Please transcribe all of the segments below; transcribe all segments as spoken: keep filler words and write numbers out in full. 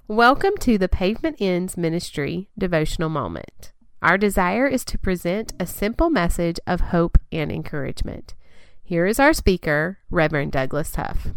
Welcome to the Pavement Ends Ministry devotional moment. Our desire is to present a simple message of hope and encouragement. Here is our speaker, Reverend Douglas Huff.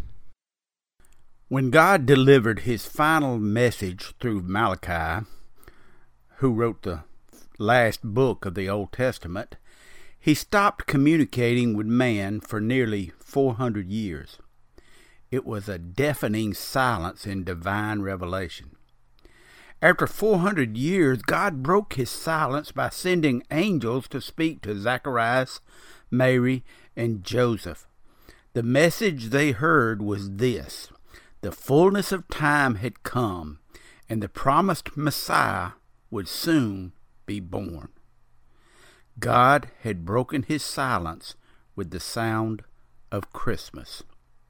When God delivered his final message through Malachi, who wrote the last book of the Old Testament, he stopped communicating with man for nearly four hundred years. It was a deafening silence in divine revelation. After four hundred years, God broke his silence by sending angels to speak to Zacharias, Mary, and Joseph. The message they heard was this: the fullness of time had come, and the promised Messiah would soon be born. God had broken his silence with the sound of Christmas.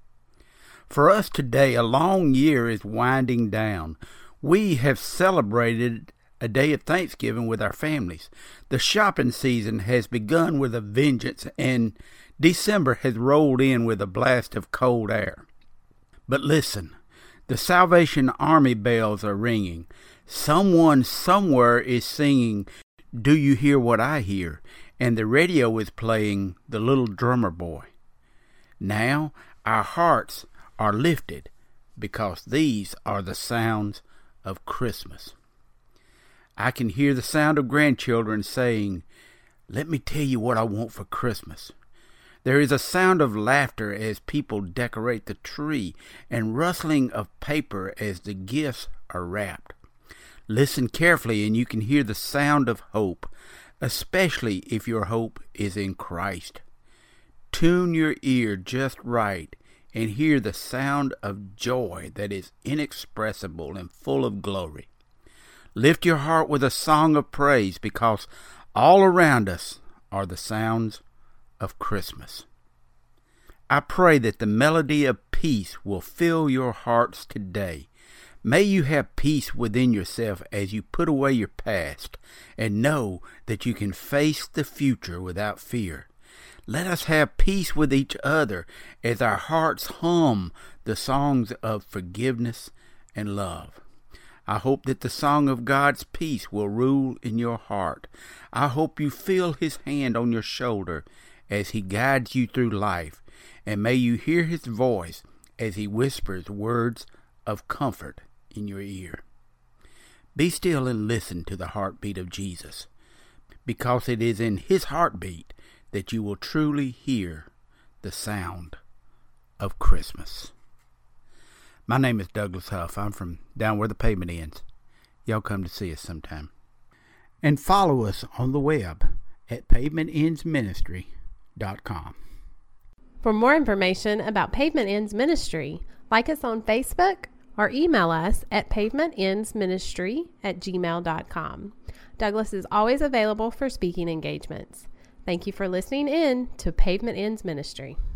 For us today, a long year is winding down. We have celebrated a day of Thanksgiving with our families. The shopping season has begun with a vengeance, and December has rolled in with a blast of cold air. But listen, the Salvation Army bells are ringing. Someone somewhere is singing, "Do you hear what I hear?" And the radio is playing The Little Drummer Boy. Now our hearts are lifted because these are the sounds of Christmas. I can hear the sound of grandchildren saying, "Let me tell you what I want for Christmas." There is a sound of laughter as people decorate the tree and rustling of paper as the gifts are wrapped. Listen carefully and you can hear the sound of hope, especially if your hope is in Christ. Tune your ear just right and hear the sound of joy that is inexpressible and full of glory. Lift your heart with a song of praise because all around us are the sounds of Christmas. I pray that the melody of peace will fill your hearts today. May you have peace within yourself as you put away your past and know that you can face the future without fear. Let us have peace with each other as our hearts hum the songs of forgiveness and love. I hope that the song of God's peace will rule in your heart. I hope you feel his hand on your shoulder as he guides you through life, and may you hear his voice as he whispers words of comfort in your ear. Be still and listen to the heartbeat of Jesus, because it is in his heartbeat that you will truly hear the sound of Christmas. My name is Douglas Huff. I'm from down where the pavement ends. Y'all come to see us sometime. And follow us on the web at pavement ends ministry dot com. For more information about Pavement Ends Ministry, like us on Facebook or email us at pavementendsministry at gmail dot com. Douglas is always available for speaking engagements. Thank you for listening in to Pavement Ends Ministry.